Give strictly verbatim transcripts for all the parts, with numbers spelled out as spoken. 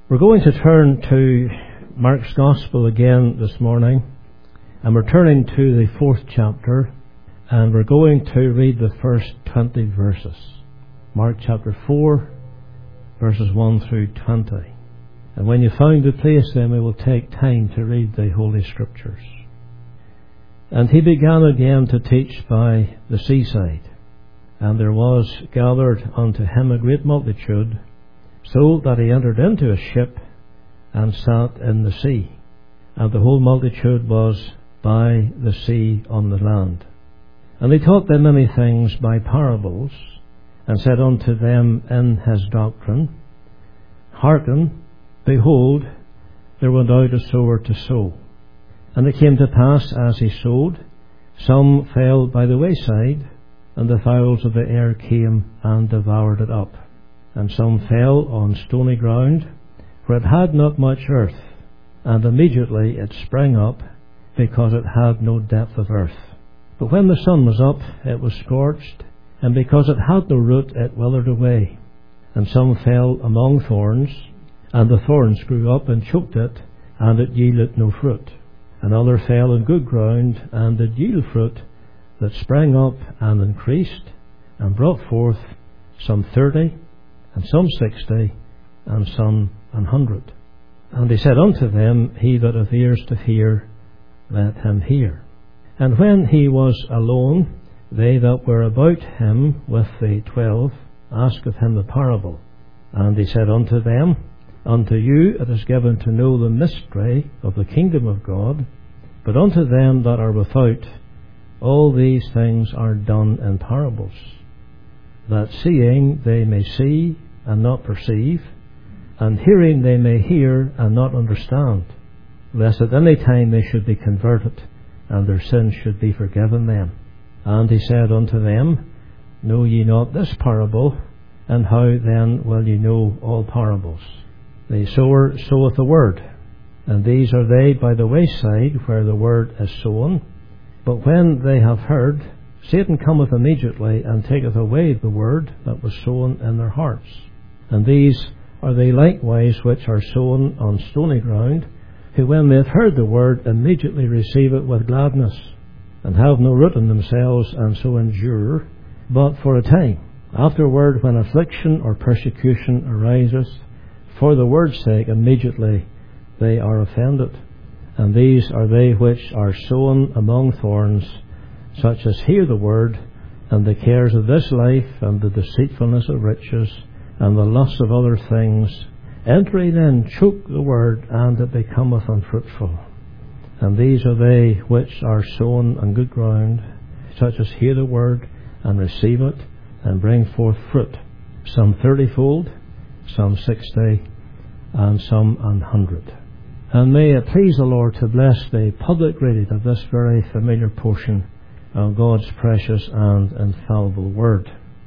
We're going to turn to Mark's Gospel again this morning, and we're turning to the fourth chapter, and we're going to read the first twenty verses. Mark chapter four, verses one through twenty. And when you find the place, then we will take time to read the Holy Scriptures. And he began again to teach by the seaside, and there was gathered unto him a great multitude, so that he entered into a ship and sat in the sea, and the whole multitude was by the sea on the land. And he taught them many things by parables, and said unto them in his doctrine, Hearken, behold, there went out a sower to sow. And it came to pass, as he sowed, some fell by the wayside, and the fowls of the air came and devoured it up. And some fell on stony ground, where it had not much earth, and immediately it sprang up, because it had no depth of earth. But when the sun was up, it was scorched, and because it had no root, it withered away. And some fell among thorns, and the thorns grew up and choked it, and it yielded no fruit. And other fell in good ground, and did yield fruit, that sprang up and increased, and brought forth some thirty, and some sixty, and some an hundred. And he said unto them, He that hath ears to hear, let him hear. And when he was alone, they that were about him with the twelve asked of him the parable. And he said unto them, Unto you it is given to know the mystery of the kingdom of God, but unto them that are without, all these things are done in parables, that seeing they may see and not perceive, and hearing they may hear and not understand, lest at any time they should be converted, and their sins should be forgiven them. And he said unto them, Know ye not this parable? And how then will ye know all parables? The sower soweth the word, and these are they by the wayside, where the word is sown. But when they have heard, Satan cometh immediately, and taketh away the word that was sown in their hearts. And these are they likewise which are sown on stony ground, who when they have heard the word, immediately receive it with gladness, and have no root in themselves, and so endure but for a time. Afterward, when affliction or persecution arises, for the word's sake, immediately they are offended. And these are they which are sown among thorns, such as hear the word, and the cares of this life, and the deceitfulness of riches, and the lust of other things, entering in, choke the word, and it becometh unfruitful. And these are they which are sown on good ground, such as hear the word, and receive it, and bring forth fruit, some thirtyfold, some sixty, and some an hundred. And may it please the Lord to bless the public reading of this very familiar portion of God's precious and infallible word.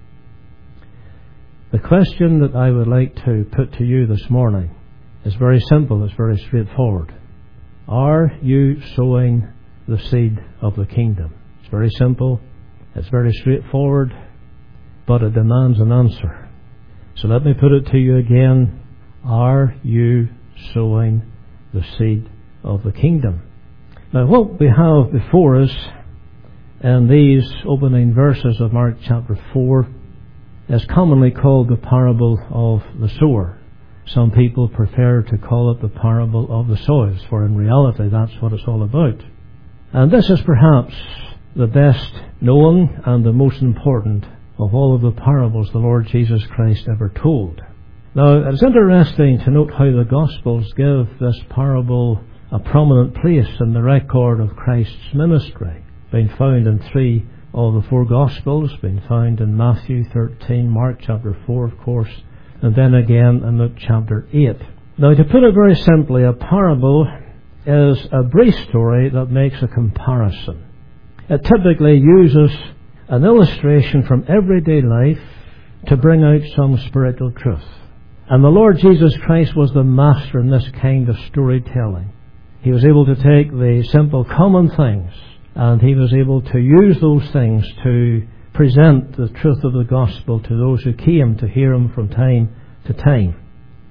The question that I would like to put to you this morning is very simple, it's very straightforward. Are you sowing the seed of the kingdom? It's very simple, it's very straightforward, but it demands an answer. So let me put it to you again. Are you sowing the seed of the kingdom? Now, what we have before us in these opening verses of Mark chapter four is commonly called the parable of the sower. Some people prefer to call it the parable of the soils, for in reality that's what it's all about. And this is perhaps the best known and the most important of all of the parables the Lord Jesus Christ ever told. Now, it's interesting to note how the Gospels give this parable a prominent place in the record of Christ's ministry, being found in three of the four Gospels, being found in Matthew thirteen, Mark chapter four, of course, and then again in Luke chapter eight. Now, to put it very simply, a parable is a brief story that makes a comparison. It typically uses an illustration from everyday life to bring out some spiritual truth. And the Lord Jesus Christ was the master in this kind of storytelling. He was able to take the simple common things, and he was able to use those things to present the truth of the gospel to those who came to hear him from time to time.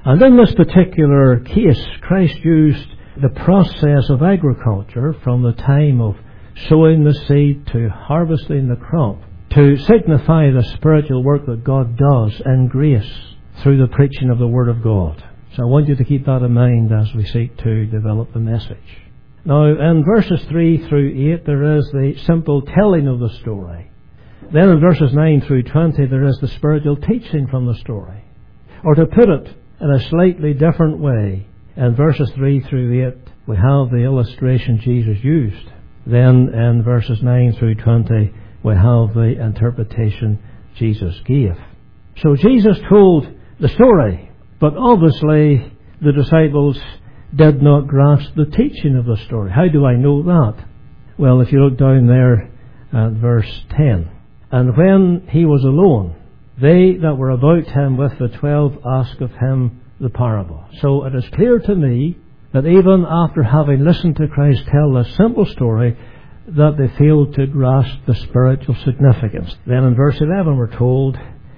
And in this particular case, Christ used the process of agriculture from the time of sowing the seed to harvesting the crop to signify the spiritual work that God does in grace through the preaching of the Word of God. So I want you to keep that in mind as we seek to develop the message. Now, in verses three through eight, there is the simple telling of the story. Then in verses nine through twenty, there is the spiritual teaching from the story. Or to put it in a slightly different way, in verses three through eight, we have the illustration Jesus used. Then in verses nine through twenty, we have the interpretation Jesus gave. So Jesus told the story, but obviously the disciples did not grasp the teaching of the story. How do I know that? Well, if you look down there at verse ten. And when he was alone, they that were about him with the twelve asked of him the parable. So it is clear to me that even after having listened to Christ tell this simple story, that they failed to grasp the spiritual significance. Then in verse eleven we're told,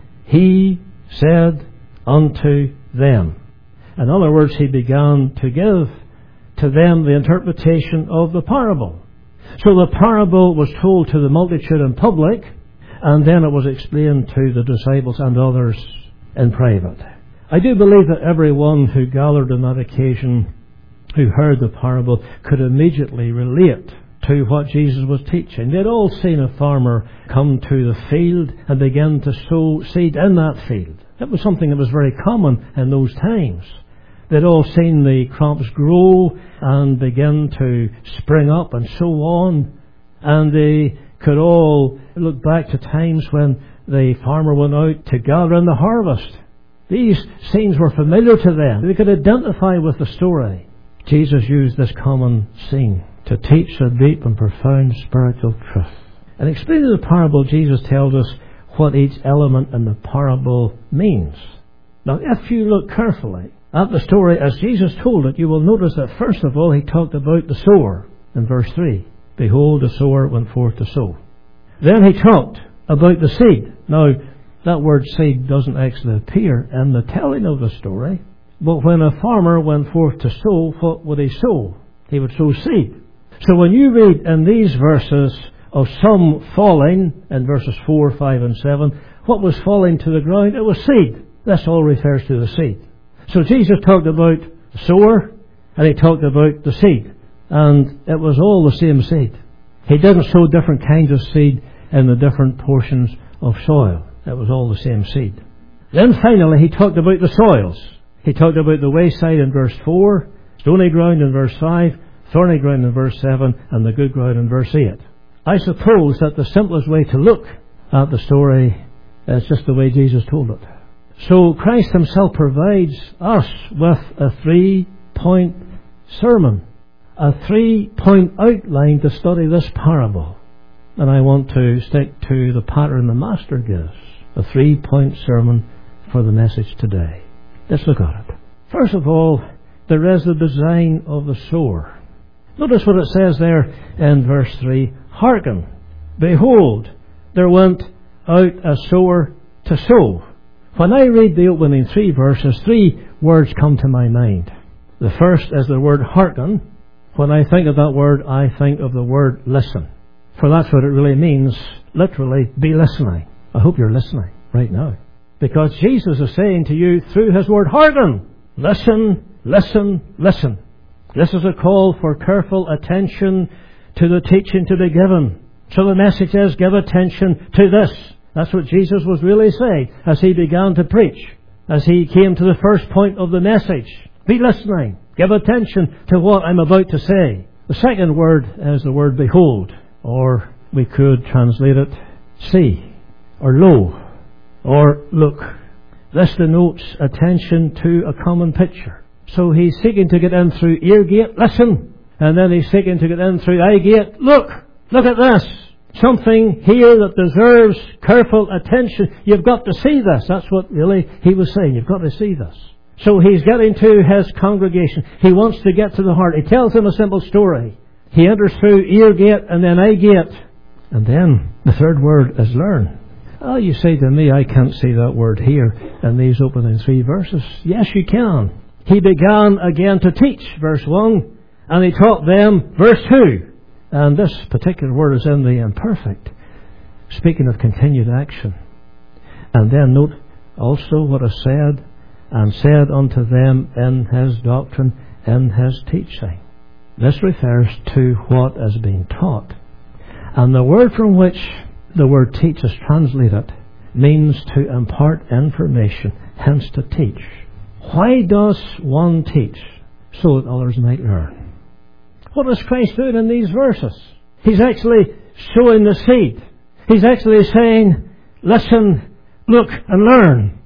he said unto them. In other words, he began to give to them the interpretation of the parable. So the parable was told to the multitude in public, and then it was explained to the disciples and others in private. I do believe that everyone who gathered on that occasion, who heard the parable, could immediately relate to what Jesus was teaching. They'd all seen a farmer come to the field and begin to sow seed in that field. It was something that was very common in those times. They'd all seen the crops grow and begin to spring up and so on. And they could all look back to times when the farmer went out to gather in the harvest. These scenes were familiar to them. They could identify with the story. Jesus used this common scene to teach a deep and profound spiritual truth. In explaining the parable, Jesus tells us what each element in the parable means. Now, if you look carefully at the story as Jesus told it, you will notice that first of all he talked about the sower in verse three. Behold, the sower went forth to sow. Then he talked about the seed. Now, that word seed doesn't actually appear in the telling of the story. But when a farmer went forth to sow, what would he sow? He would sow seed. So when you read in these verses of some falling, in verses four, five and seven, what was falling to the ground? It was seed. This all refers to the seed. So Jesus talked about the sower, and he talked about the seed. And it was all the same seed. He didn't sow different kinds of seed in the different portions of soil. It was all the same seed. Then finally he talked about the soils. He talked about the wayside in verse four, stony ground in verse five, thorny ground in verse seven, and the good ground in verse eight. I suppose that the simplest way to look at the story is just the way Jesus told it. So Christ himself provides us with a three-point sermon, a three-point outline to study this parable. And I want to stick to the pattern the Master gives, a three-point sermon for the message today. Let's look at it. First of all, there is the design of the sower. Notice what it says there in verse three. Hearken, behold, there went out a sower to sow. When I read the opening three verses, three words come to my mind. The first is the word hearken. When I think of that word, I think of the word listen. For that's what it really means, literally, be listening. I hope you're listening right now. Because Jesus is saying to you through his word, hearken, listen, listen, listen. This is a call for careful attention to the teaching to be given. So the message is, give attention to this. That's what Jesus was really saying as he began to preach, as he came to the first point of the message. Be listening. Give attention to what I'm about to say. The second word is the word behold, or we could translate it see, or lo, or look. This denotes attention to a common picture. So he's seeking to get in through ear gate, listen, and then he's seeking to get in through eye gate, look, look at this. Something here that deserves careful attention. You've got to see this. That's what really he was saying. You've got to see this. So he's getting to his congregation. He wants to get to the heart. He tells them a simple story. He enters through ear gate and then eye gate. And then the third word is learn. Oh, you say to me, I can't see that word here in these opening three verses. Yes, you can. He began again to teach, verse one, and he taught them, verse two. And this particular word is in the imperfect, speaking of continued action. And then note also what is said, and said unto them in his doctrine, in his teaching. This refers to what is being taught. And the word from which the word teach is translated means to impart information, hence to teach. Why does one teach? So that others might learn. What is Christ doing in these verses? He's actually sowing the seed. He's actually saying, listen, look and learn.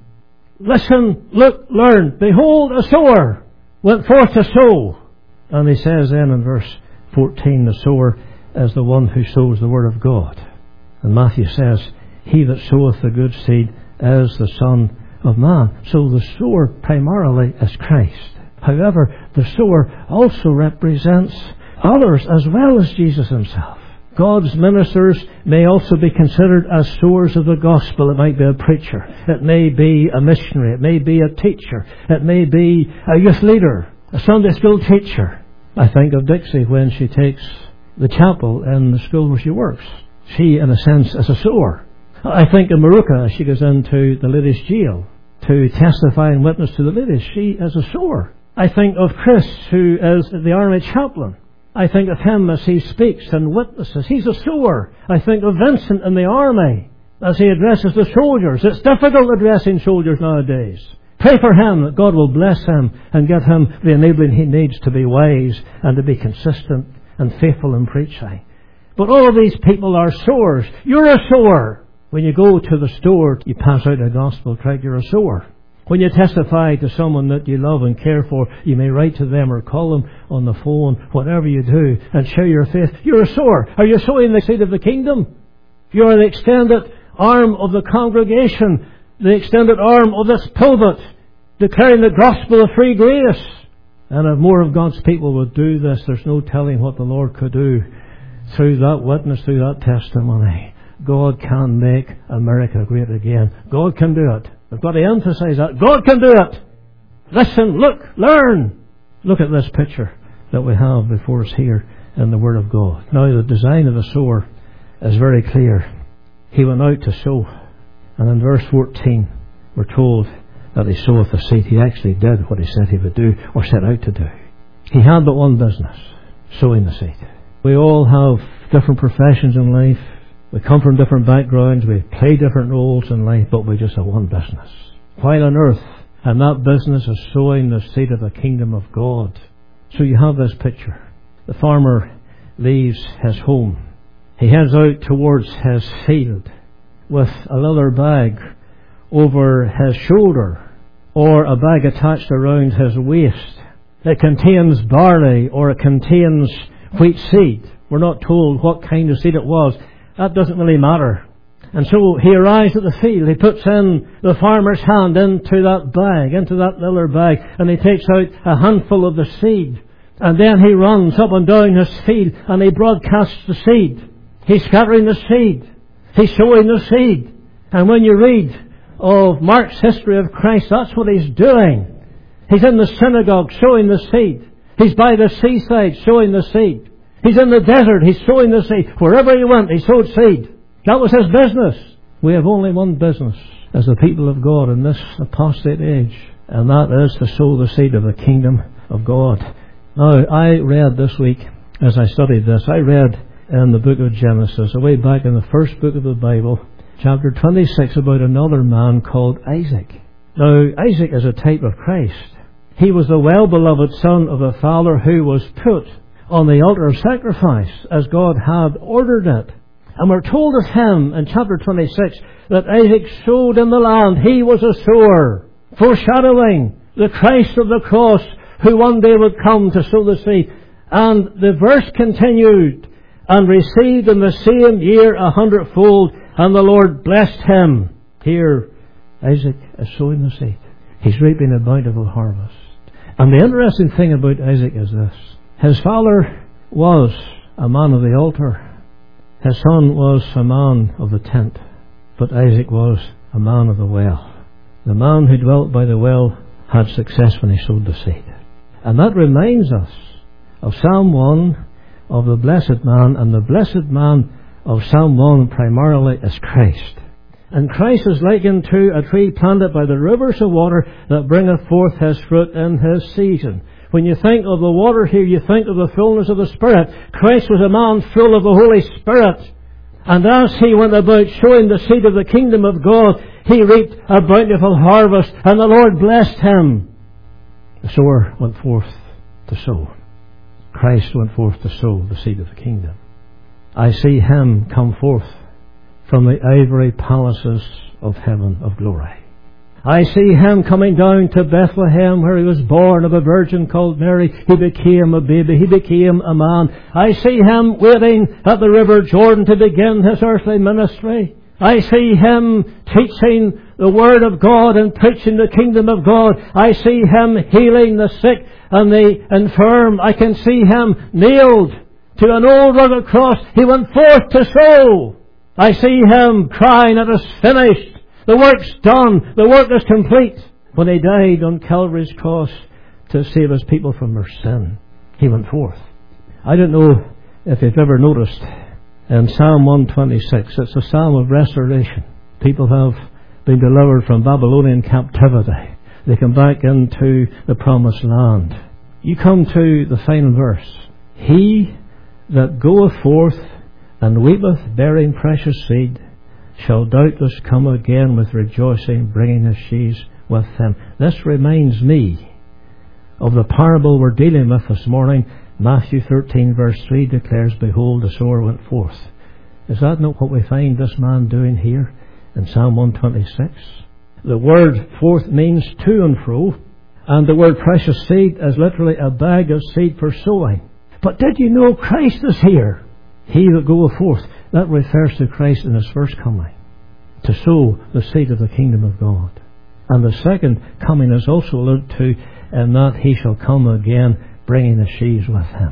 Listen, look, learn. Behold, a sower went forth to sow. And he says then in verse fourteen, the sower is the one who sows the word of God. And Matthew says, he that soweth the good seed is the Son of Man. So the sower primarily is Christ. However, the sower also represents others as well as Jesus himself. God's ministers may also be considered as sowers of the gospel. It might be a preacher. It may be a missionary. It may be a teacher. It may be a youth leader, a Sunday school teacher. I think of Dixie when she takes the chapel in the school where she works. She, in a sense, is a sower. I think of Maruka as she goes into the ladies' jail to testify and witness to the ladies. She is a sower. I think of Chris, who is the army chaplain. I think of him as he speaks and witnesses. He's a sower. I think of Vincent in the army as he addresses the soldiers. It's difficult addressing soldiers nowadays. Pray for him that God will bless him and give him the enabling he needs to be wise and to be consistent and faithful in preaching. But all of these people are sowers. You're a sower. When you go to the store, you pass out a gospel tract, you're a sower. When you testify to someone that you love and care for, you may write to them or call them on the phone, whatever you do, and share your faith. You're a sower. Are you sowing the seed of the kingdom? You're the extended arm of the congregation, the extended arm of this pulpit, declaring the gospel of free grace. And if more of God's people would do this, there's no telling what the Lord could do through that witness, through that testimony. God can make America great again. God can do it. I've got to emphasize that. God can do it. Listen, look, learn. Look at this picture that we have before us here in the Word of God. Now, the design of the sower is very clear. He went out to sow. And in verse fourteen, we're told that he soweth the seed. He actually did what he said he would do, or set out to do. He had but one business, sowing the seed. We all have different professions in life. We come from different backgrounds, we play different roles in life, but we just have one business while on earth, and that business is sowing the seed of the kingdom of God. So you have this picture. The farmer leaves his home. He heads out towards his field with a leather bag over his shoulder, or a bag attached around his waist. It contains barley, or it contains wheat seed. We're not told what kind of seed it was. That doesn't really matter. And so he arrives at the field. He puts in the farmer's hand into that bag, into that leather bag, and he takes out a handful of the seed. And then he runs up and down his field and he broadcasts the seed. He's scattering the seed. He's sowing the seed. And when you read of Mark's history of Christ, that's what he's doing. He's in the synagogue sowing the seed. He's by the seaside sowing the seed. He's in the desert, he's sowing the seed. Wherever he went, he sowed seed. That was his business. We have only one business as the people of God in this apostate age, and that is to sow the seed of the kingdom of God. Now, I read this week, as I studied this, I read in the book of Genesis, way back in the first book of the Bible, chapter twenty-six, about another man called Isaac. Now, Isaac is a type of Christ. He was the well-beloved son of a father who was put on the altar of sacrifice as God had ordered it. And we're told of him in chapter twenty-six that Isaac sowed in the land. He was a sower, foreshadowing the Christ of the cross who one day would come to sow the seed. And the verse continued, and received in the same year a hundredfold, and the Lord blessed him. Here, Isaac is sowing the seed. He's reaping a bountiful harvest. And the interesting thing about Isaac is this. His father was a man of the altar. His son was a man of the tent. but Isaac was a man of the well. The man who dwelt by the well had success when he sowed the seed. And that reminds us of Psalm one, of the blessed man, and the blessed man of Psalm one primarily is Christ. And Christ is likened to a tree planted by the rivers of water that bringeth forth his fruit in his season. When you think of the water here, you think of the fullness of the Spirit. Christ was a man full of the Holy Spirit. And as he went about showing the seed of the kingdom of God, he reaped a bountiful harvest, and the Lord blessed him. The sower went forth to sow. Christ went forth to sow the seed of the kingdom. I see him come forth from the ivory palaces of heaven of glory. I see him coming down to Bethlehem, where he was born of a virgin called Mary. He became a baby. He became a man. I see him waiting at the river Jordan to begin his earthly ministry. I see him teaching the Word of God and preaching the kingdom of God. I see him healing the sick and the infirm. I can see him nailed to an old rugged cross. He went forth to sow. I see him crying, "It is finished. The work's done. The work is complete." When he died on Calvary's cross to save his people from their sin, he went forth. I don't know if you've ever noticed in Psalm one twenty-six, it's a psalm of restoration. People have been delivered from Babylonian captivity. They come back into the promised land. You come to the final verse. He that goeth forth and weepeth, bearing precious seed, shall doubtless come again with rejoicing, bringing his sheaves with him. This reminds me of the parable we're dealing with this morning. Matthew thirteen verse three declares, "Behold, the sower went forth." Is that not what we find this man doing here in Psalm one twenty-six? The word forth means to and fro, and the word precious seed is literally a bag of seed for sowing. But did you know Christ is here? He that goeth forth. That refers to Christ in his first coming, to sow the seed of the kingdom of God. And the second coming is also alluded to in that he shall come again, bringing the sheaves with him.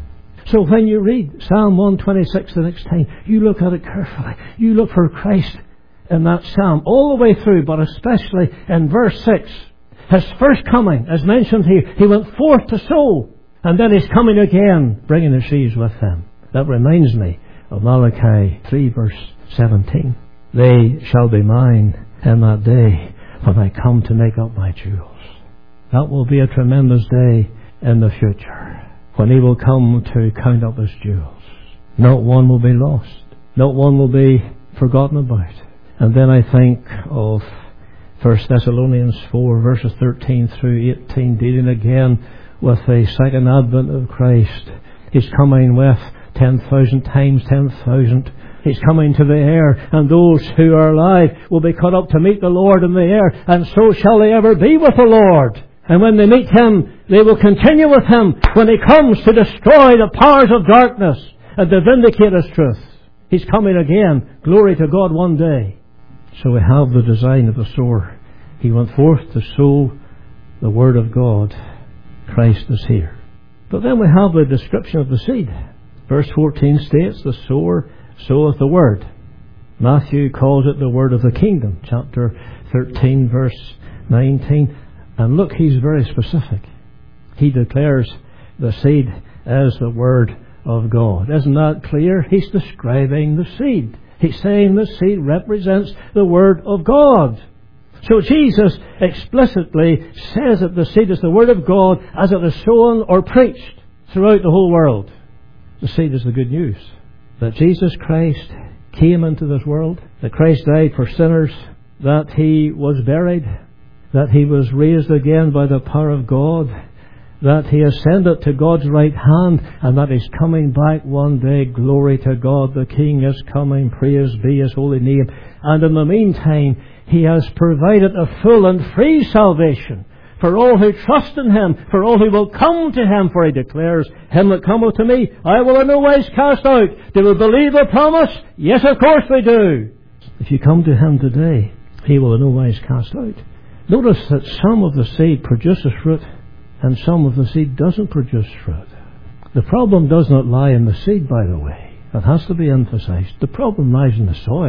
So when you read Psalm one twenty-six the next time, you look at it carefully. You look for Christ in that psalm all the way through, but especially in verse six. His first coming is mentioned here. He went forth to sow, and then he's coming again, bringing the sheaves with him. That reminds me of Malachi three verse seventeen. "They shall be mine in that day when I come to make up my jewels." That will be a tremendous day in the future, when he will come to count up his jewels. Not one will be lost. Not one will be forgotten about. And then I think of First Thessalonians four verses thirteen through eighteen, dealing again with the second advent of Christ. He's coming with ten thousand times ten thousand. He's coming to the air, and those who are alive will be caught up to meet the Lord in the air, and so shall they ever be with the Lord. And when they meet him, they will continue with him when he comes to destroy the powers of darkness and to vindicate his truth. He's coming again. Glory to God one day. So we have the design of the sower. He went forth to sow the word of God. Christ is here. But then we have the description of the seed. Verse fourteen states, "The sower soweth the word." Matthew calls it the word of the kingdom. Chapter thirteen verse nineteen. And look, he's very specific. He declares the seed as the word of God. Isn't that clear? He's describing the seed. He's saying the seed represents the word of God. So Jesus explicitly says that the seed is the word of God as it is sown or preached throughout the whole world. The seed is the good news. That Jesus Christ came into this world, that Christ died for sinners, that he was buried, that he was raised again by the power of God, that he ascended to God's right hand, and that he's coming back one day. Glory to God, the King is coming. Praise be his holy name. And in the meantime, he has provided a full and free salvation for all who trust in him, for all who will come to him. For he declares, "Him that cometh to me, I will in no wise cast out." Do we believe the promise? Yes, of course we do. If you come to him today, he will in no wise cast out. Notice that some of the seed produces fruit and some of the seed doesn't produce fruit. The problem does not lie in the seed, by the way. That has to be emphasized. The problem lies in the soil.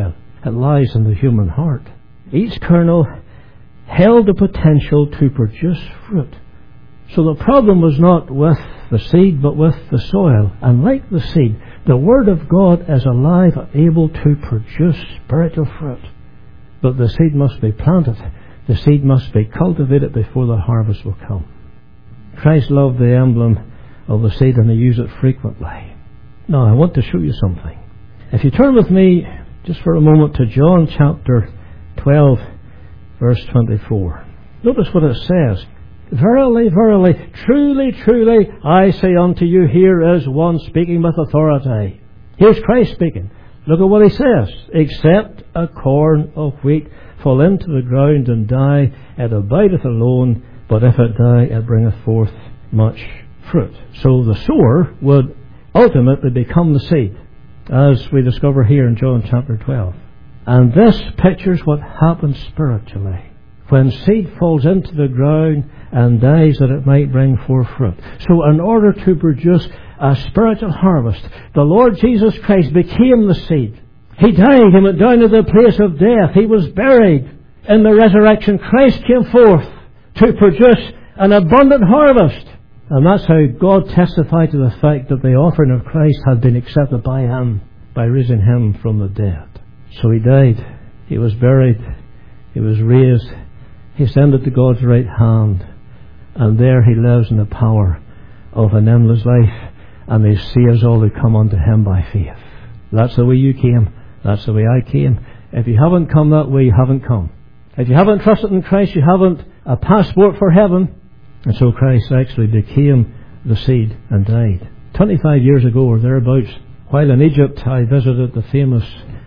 it lies in the human heart. Each kernel held the potential to produce fruit. So the problem was not with the seed, but with the soil. And like the seed, the Word of God is alive and able to produce spiritual fruit. But the seed must be planted. The seed must be cultivated before the harvest will come. Christ loved the emblem of the seed, and he used it frequently. Now, I want to show you something. If you turn with me just for a moment to John chapter twelve, verse twenty-four. Notice what it says. Verily, verily, truly, truly, I say unto you, here is one speaking with authority. Here's Christ speaking. Look at what he says. Except a corn of wheat fall into the ground and die, it abideth alone, but if it die, it bringeth forth much fruit. So the sower would ultimately become the seed, as we discover here in John chapter twelve. And this pictures what happens spiritually when seed falls into the ground and dies, that it might bring forth fruit. So in order to produce a spiritual harvest, the Lord Jesus Christ became the seed. He died. He went down to the place of death. He was buried. In the resurrection, Christ came forth to produce an abundant harvest. And that's how God testified to the fact that the offering of Christ had been accepted by him, by raising him from the dead. So he died. He was buried. He was raised. He ascended to God's right hand. And there he lives in the power of an endless life. And he saves all who come unto him by faith. That's the way you came. That's the way I came. If you haven't come that way, you haven't come. If you haven't trusted in Christ, you haven't a passport for heaven. And so Christ actually became the seed and died. twenty-five years ago or thereabouts, while in Egypt, I visited the famous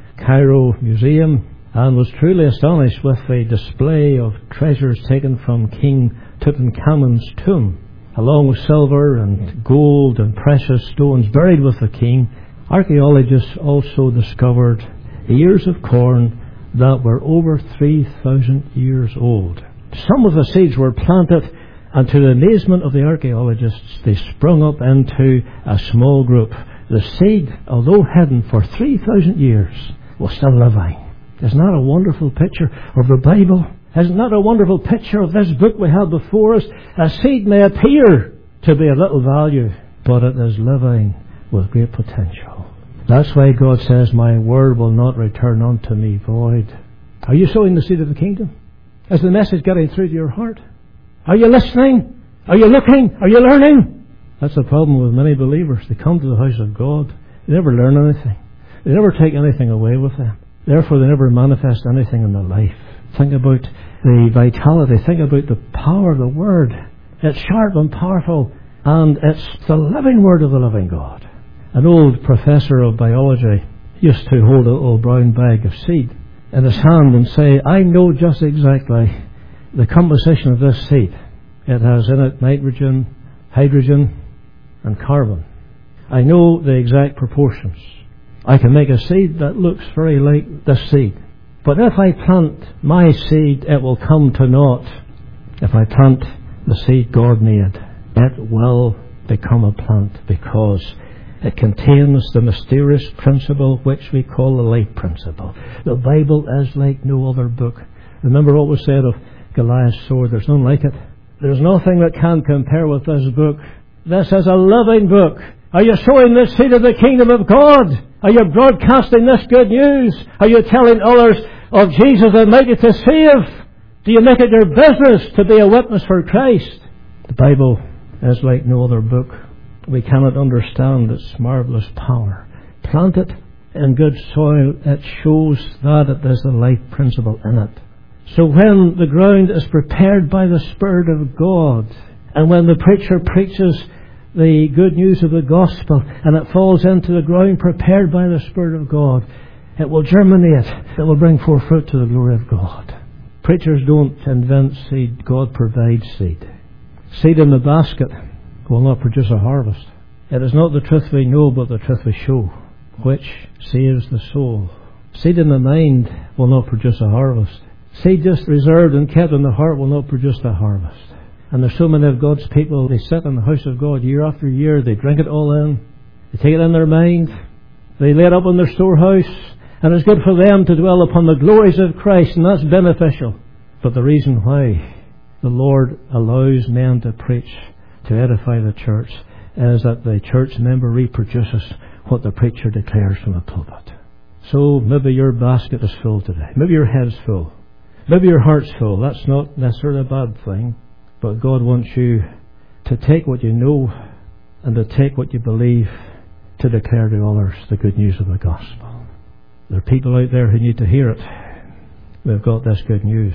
Cairo Museum and was truly astonished with the display of treasures taken from King Tutankhamun's tomb, along with silver and gold and precious stones buried with the king. Archaeologists also discovered ears of corn that were over three thousand years old. Some of the seeds were planted, and to the amazement of the archaeologists, they sprung up into a small group. The seed, although hidden for three thousand years, was still living. Isn't that a wonderful picture of the Bible? Isn't that a wonderful picture of this book we have before us? A seed may appear to be of little value, but it is living with great potential. That's why God says, my word will not return unto me void. Are you sowing the seed of the kingdom? Is the message getting through to your heart? Are you listening? Are you looking? Are you learning? That's the problem with many believers. They come to the house of God. They never learn anything. They never take anything away with them. Therefore, they never manifest anything in their life. Think about the vitality. Think about the power of the Word. It's sharp and powerful, and it's the living Word of the living God. An old professor of biology used to hold a little brown bag of seed in his hand and say, I know just exactly the composition of this seed. It has in it nitrogen, hydrogen, and carbon. I know the exact proportions. I can make a seed that looks very like this seed. But if I plant my seed, it will come to naught. If I plant the seed God made, it will become a plant, because it contains the mysterious principle which we call the life principle. The Bible is like no other book. Remember what was said of Goliath's sword? There's none like it. There's nothing that can compare with this book. This is a living book. Are you sowing this seed of the kingdom of God? Are you broadcasting this good news? Are you telling others of Jesus the mighty to save? Do you make it your business to be a witness for Christ? The Bible is like no other book. We cannot understand its marvelous power. Plant it in good soil. It shows that it is the life principle in it. So when the ground is prepared by the Spirit of God, and when the preacher preaches the good news of the gospel, and it falls into the ground prepared by the Spirit of God, it will germinate. It will bring forth fruit to the glory of God. Preachers don't invent seed. God provides seed. Seed in the basket will not produce a harvest. It is not the truth we know, but the truth we show, which saves the soul. Seed in the mind will not produce a harvest. Seed just reserved and kept in the heart will not produce the harvest. And there's so many of God's people, they sit in the house of God year after year, they drink it all in, they take it in their mind, they lay it up in their storehouse, And it's good for them to dwell upon the glories of Christ, and that's beneficial. But the reason why the Lord allows men to preach to edify the church is that the church member reproduces what the preacher declares from the pulpit. So maybe your basket is full today. Maybe your head's full. Maybe your heart's full. That's not necessarily a bad thing. But God wants you to take what you know and to take what you believe to declare to others the good news of the gospel. There are people out there who need to hear it. We've got this good news.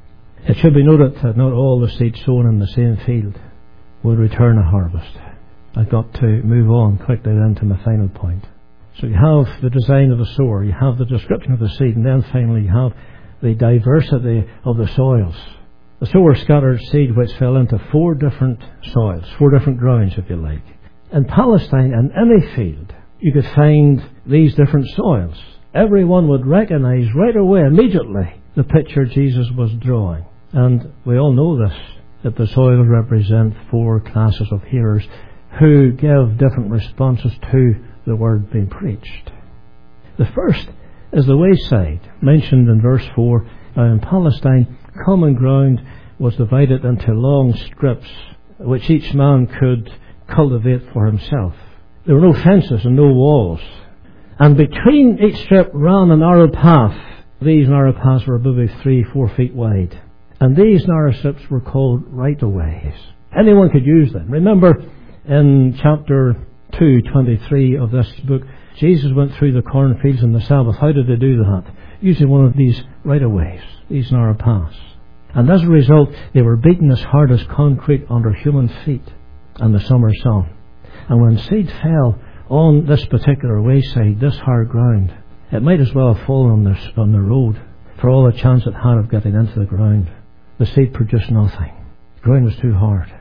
It should be noted that not all the seed sown in the same field will return a harvest. I've got to move on quickly then to my final point. So you have the design of the sower, you have the description of the seed, and then finally you have the diversity of the soils. The sower scattered seed which fell into four different soils, four different grounds if you like. In Palestine, in any field, you could find these different soils. Everyone would recognize right away, immediately, the picture Jesus was drawing. And we all know this, that the soils represent four classes of hearers who give different responses to the word being preached. The first is the wayside, mentioned in verse four. Now in Palestine, common ground was divided into long strips, which each man could cultivate for himself. There were no fences and no walls. And between each strip ran a narrow path. These narrow paths were maybe three, four feet wide. And these narrow strips were called right-of-ways. Anyone could use them. Remember, in chapter two, twenty-three of this book, Jesus went through the cornfields on the Sabbath. How did he do that? Using one of these right-of-ways, these narrow paths. And as a result, they were beaten as hard as concrete under human feet in the summer sun. And when seed fell on this particular wayside, this hard ground, it might as well have fallen on the, on the road for all the chance it had of getting into the ground. The seed produced nothing. The ground was too hard.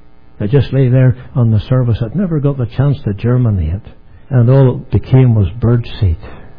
It just lay there on the surface. It never got the chance to germinate. And all it became was bird seed.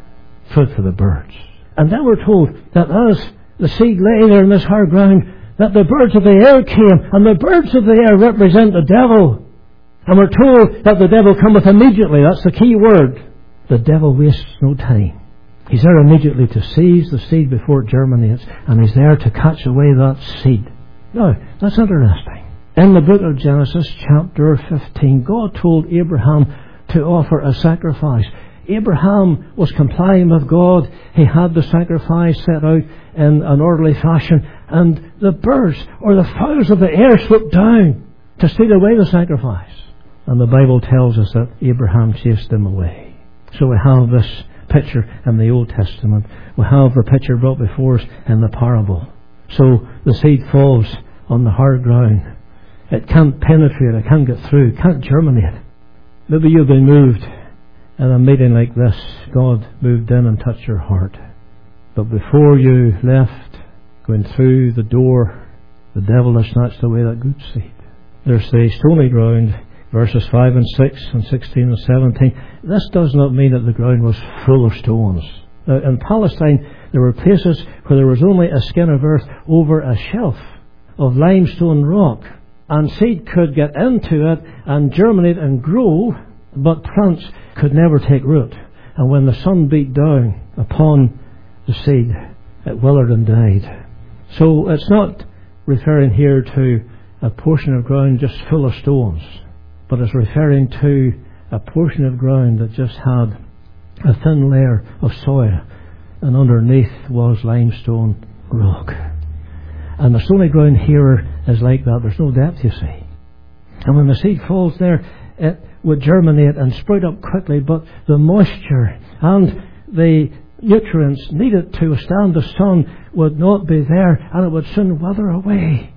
Food for the birds. And then we're told that as the seed lay there in this hard ground, that the birds of the air came. And the birds of the air represent the devil. And we're told that the devil cometh immediately. That's the key word. The devil wastes no time. He's there immediately to seize the seed before it germinates, and he's there to catch away that seed. Now, that's interesting. In the book of Genesis, chapter fifteen, God told Abraham to offer a sacrifice. Abraham was complying with God. He had the sacrifice set out in an orderly fashion, and the birds or the fowls of the air swooped down to steal away the sacrifice. And the Bible tells us that Abraham chased them away. So we have this picture in the Old Testament. We have the picture brought before us in the parable. So the seed falls on the hard ground. It can't penetrate, it can't get through, it can't germinate. Maybe you've been moved in a meeting like this. God moved in and touched your heart. But before you left, going through the door, the devil has snatched away that good seed. There's the stony ground, verses five and six and sixteen and seventeen. This does not mean that the ground was full of stones. Now, in Palestine, there were places where there was only a skin of earth over a shelf of limestone rock. And seed could get into it and germinate and grow, but plants could never take root. And when the sun beat down upon the seed, it withered and died. So it's not referring here to a portion of ground just full of stones, but it's referring to a portion of ground that just had a thin layer of soil, and underneath was limestone rock. And the stony ground here is like that. There's no depth, you see. And when the seed falls there, it would germinate and sprout up quickly, but the moisture and the nutrients needed to withstand the sun would not be there, and it would soon wither away.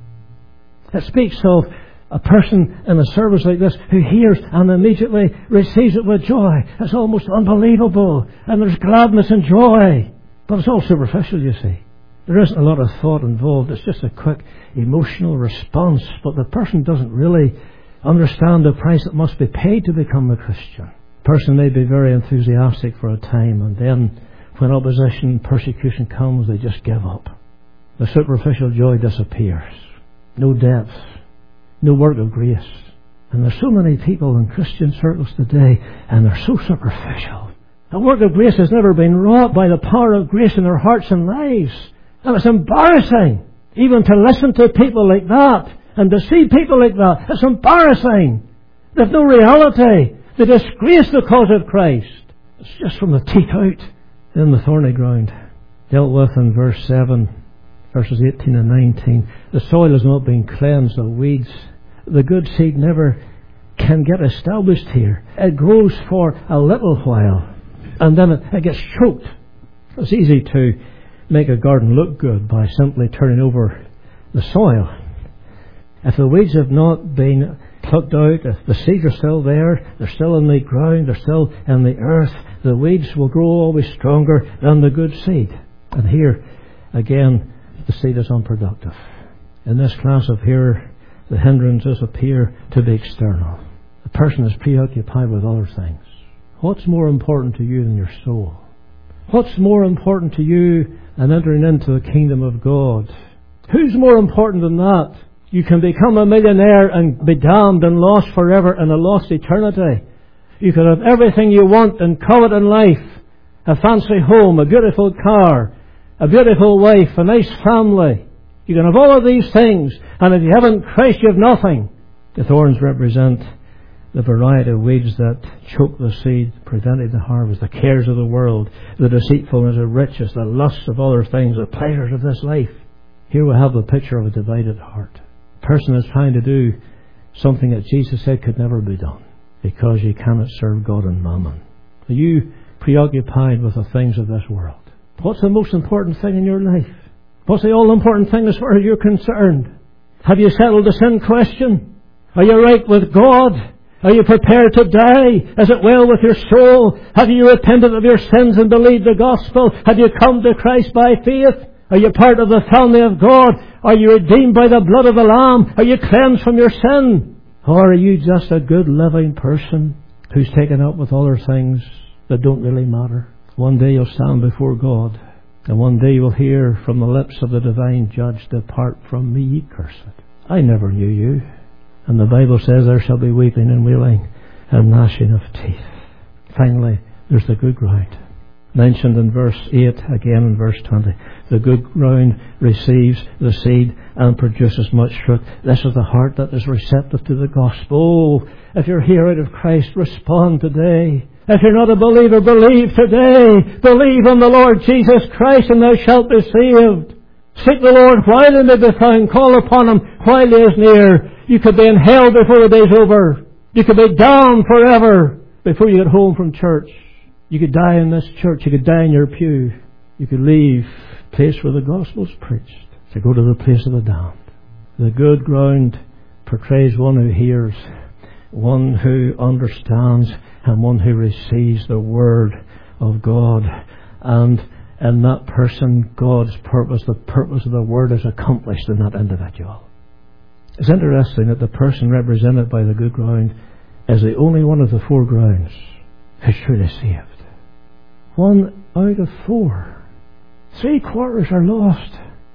It speaks of a person in a service like this who hears and immediately receives it with joy. It's almost unbelievable, and there's gladness and joy. But it's all superficial, you see. There isn't a lot of thought involved. It's just a quick emotional response, but the person doesn't really understand the price that must be paid to become a Christian. The person may be very enthusiastic for a time, and then when opposition, persecution comes, they just give up. The superficial joy disappears. No depth. No work of grace. And there's so many people in Christian circles today, and they're so superficial. A work of grace has never been wrought by the power of grace in their hearts and lives. And it's embarrassing even to listen to people like that and to see people like that. It's embarrassing. There's no reality. They disgrace the cause of Christ. It's just from the teeth out. In the thorny ground, dealt with in verse seven, verses eighteen and nineteen. The soil has not been cleansed of weeds. The good seed never can get established here. It grows for a little while, and then it, it gets choked. It's easy to make a garden look good by simply turning over the soil. If the weeds have not been plucked out, if the seeds are still there, they're still in the ground, they're still in the earth, the weeds will grow always stronger than the good seed. And here, again, the seed is unproductive. In this class of here, the hindrances appear to be external. The person is preoccupied with other things. What's more important to you than your soul? What's more important to you than entering into the kingdom of God? Who's more important than that? You can become a millionaire and be damned and lost forever in a lost eternity. You can have everything you want and covet in life. A fancy home, a beautiful car, a beautiful wife, a nice family. You can have all of these things, and if you haven't Christ, you have nothing. The thorns represent the variety of weeds that choke the seed, preventing the harvest, the cares of the world, the deceitfulness of riches, the lusts of other things, the pleasures of this life. Here we have the picture of a divided heart. A person is trying to do something that Jesus said could never be done, because you cannot serve God and mammon. Are you preoccupied with the things of this world? What's the most important thing in your life? What's the all-important thing as far as you're concerned? Have you settled the sin question? Are you right with God? Are you prepared to die? Is it well with your soul? Have you repented of your sins and believed the gospel? Have you come to Christ by faith? Are you part of the family of God? Are you redeemed by the blood of the Lamb? Are you cleansed from your sin? Or are you just a good living person who's taken up with other things that don't really matter? One day you'll stand before God, and one day you'll hear from the lips of the divine judge, "Depart from me, ye cursed. I never knew you." And the Bible says there shall be weeping and wailing and gnashing of teeth. Finally, there's the good ground. Mentioned in verse eight, again in verse twenty. The good ground receives the seed and produces much fruit. This is the heart that is receptive to the gospel. Oh, if you're here out of Christ, respond today. If you're not a believer, believe today. Believe on the Lord Jesus Christ and thou shalt be saved. Seek the Lord while he may be found. Call upon him while he is near. You could be in hell before the day's over. You could be down forever before you get home from church. You could die in this church. You could die in your pew. You could leave the place where the gospel's preached to go to the place of the damned. The good ground portrays one who hears, one who understands, and one who receives the word of God. And in that person, God's purpose, the purpose of the word, is accomplished in that individual. It's interesting that the person represented by the good ground is the only one of the four grounds who's truly saved. One out of four. Three quarters are lost.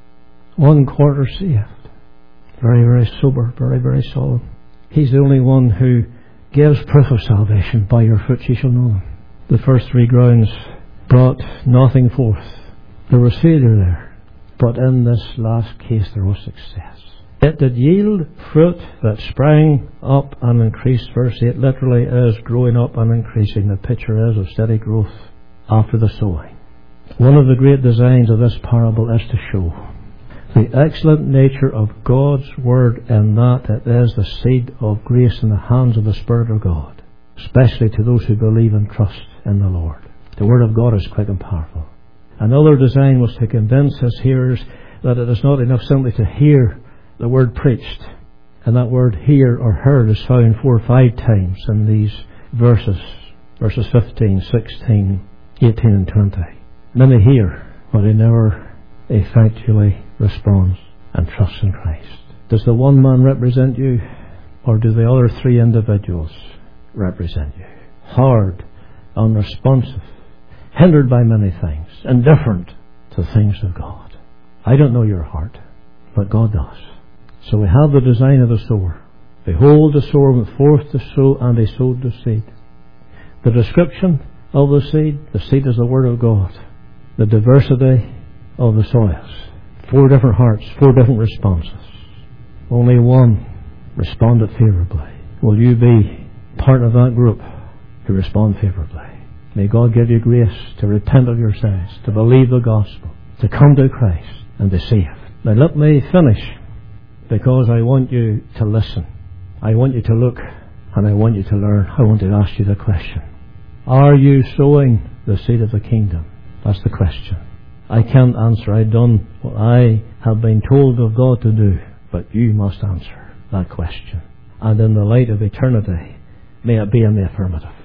One quarter saved. Very, very sober, very, very solemn. He's the only one who gives proof of salvation. By your fruits ye shall know them. The first three grounds brought nothing forth. There was failure there. But in this last case there was success. It did yield fruit that sprang up and increased. Verse eight literally is growing up and increasing. The picture is of steady growth after the sowing. One of the great designs of this parable is to show the excellent nature of God's word, in that it is the seed of grace in the hands of the Spirit of God, especially to those who believe and trust in the Lord. The word of God is quick and powerful. Another design was to convince his hearers that it is not enough simply to hear the word preached. And that word hear or heard is found four or five times in these verses. Verses fifteen, sixteen, eighteen and twenty. Many hear, but he never effectually responds and trusts in Christ. Does the one man represent you, or do the other three individuals represent you? Hard, unresponsive, hindered by many things, indifferent to the things of God. I don't know your heart, but God does. So we have the design of the sower. Behold, the sower went forth to sow, and he sowed the seed. The description of the seed? The seed is the Word of God. The diversity of the soils. Four different hearts, four different responses. Only one responded favorably. Will you be part of that group who respond favorably? May God give you grace to repent of your sins, to believe the gospel, to come to Christ and to save. Now let me finish, because I want you to listen. I want you to look, and I want you to learn. I want to ask you the question. Are you sowing the seed of the kingdom? That's the question. I can't answer. I've done what I have been told of God to do, but you must answer that question. And in the light of eternity, may it be in the affirmative.